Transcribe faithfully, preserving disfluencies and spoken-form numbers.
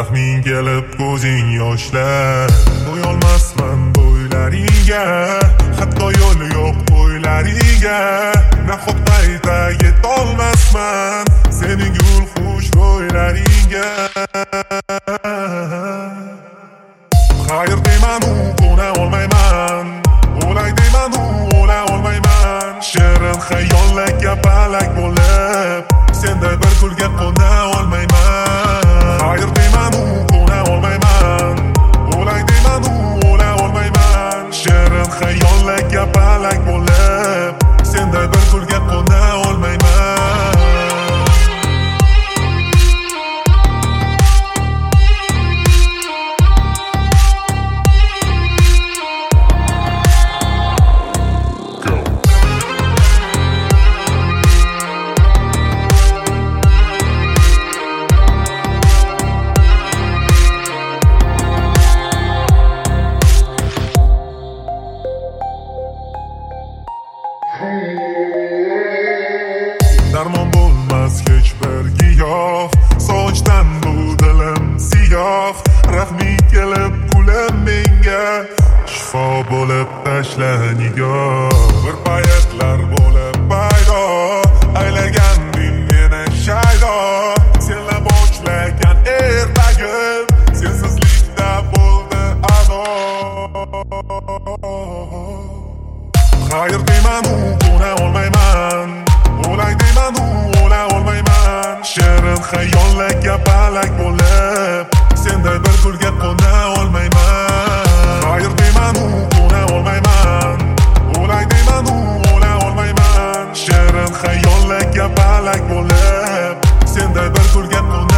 rahming kelib ko'zing yoshlar. Do'yolmasman bo'ylaringga, hatto yo'li yo'q bo'ylaringga. Nahot qayta yetolmasman sening gul xush bo'ylaringga. Xayr deyman u qo'na olmayman, o'lay deyman u o'la olmayman. Shirin xayollar kapalak bo'lib senday bir gulga qo'na olmayman. Xayr deyman u qo'na olmayman, o'lay deyman u o'la olmayman. Shirin xayollar kapalak bo'lib senday bir gulga qo'na olmayman. Darmon bo'lmas hech bir giyoh, sochdan bu dilim siyoh. Rahming kelib kulim menga, shifo bo'lib tashla nigoh. Bir paytlar bo'lib paydo, aylaganding meni shaydo. Senla boshlagan ertagim, sensizlikda bo'ldi ado. Xayr deyman u qo'na olmayman, o'lay deyman u o'la olmayman. Shirin xayollar kapalak bo'lib senday bir gulga qo'na olmayman. Xayr deyman u qo'na olmayman, o'lay deyman u o'la olmayman. Shirin xayollar kapalak bo'lib senday bir gulga qo'na